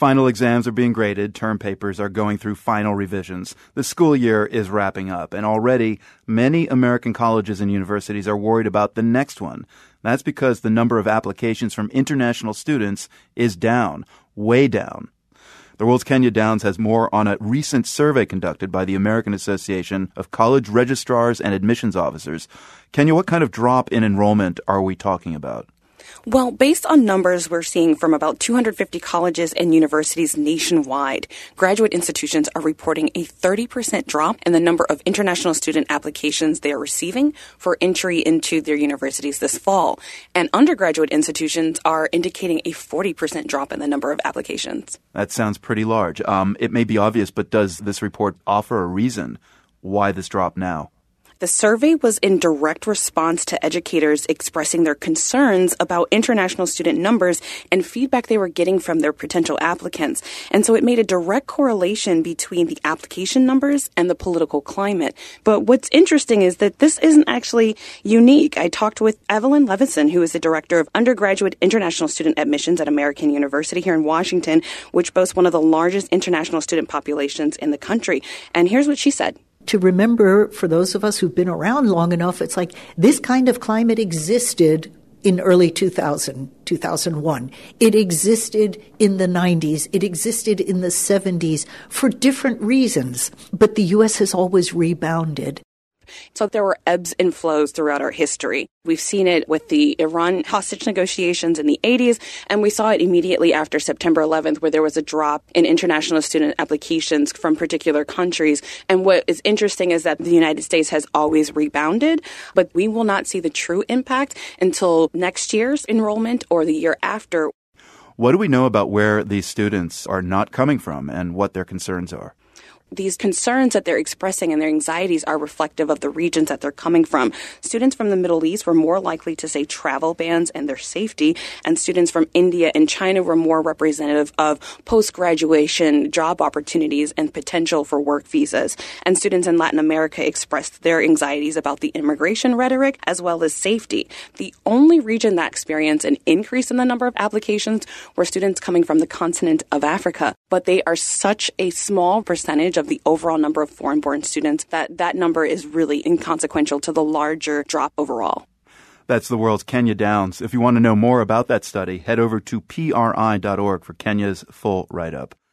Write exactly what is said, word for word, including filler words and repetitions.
Final exams are being graded. Term papers are going through final revisions. The school year is wrapping up, and already many American colleges and universities are worried about the next one. That's because the number of applications from international students is down, way down. The World's Kenya Downs has more on a recent survey conducted by the American Association of College Registrars and Admissions Officers. Kenya, what kind of drop in enrollment are we talking about? Well, based on numbers we're seeing from about two hundred fifty colleges and universities nationwide, graduate institutions are reporting a thirty percent drop in the number of international student applications they are receiving for entry into their universities this fall. And undergraduate institutions are indicating a forty percent drop in the number of applications. That sounds pretty large. Um, it may be obvious, but does this report offer a reason why this drop now? The survey was in direct response to educators expressing their concerns about international student numbers and feedback they were getting from their potential applicants. And so it made a direct correlation between the application numbers and the political climate. But what's interesting is that this isn't actually unique. I talked with Evelyn Levison, who is the director of undergraduate international student admissions at American University here in Washington, which boasts one of the largest international student populations in the country. And here's what she said. To remember, for those of us who've been around long enough, it's like this kind of climate existed in early two thousand, two thousand one. It existed in the nineties. It existed in the seventies for different reasons. But the U S has always rebounded. So there were ebbs and flows throughout our history. We've seen it with the Iran hostage negotiations in the eighties, and we saw it immediately after September eleventh, where there was a drop in international student applications from particular countries. And what is interesting is that the United States has always rebounded, but we will not see the true impact until next year's enrollment or the year after. What do we know about where these students are not coming from and what their concerns are? These concerns that they're expressing and their anxieties are reflective of the regions that they're coming from. Students from the Middle East were more likely to say travel bans and their safety, and students from India and China were more representative of post-graduation job opportunities and potential for work visas. And students in Latin America expressed their anxieties about the immigration rhetoric as well as safety. The only region that experienced an increase in the number of applications were students coming from the continent of Africa, but they are such a small percentage of of the overall number of foreign-born students that that number is really inconsequential to the larger drop overall. That's the World's Kenya Downs. If you want to know more about that study, head over to P R I dot org for Kenya's full write-up.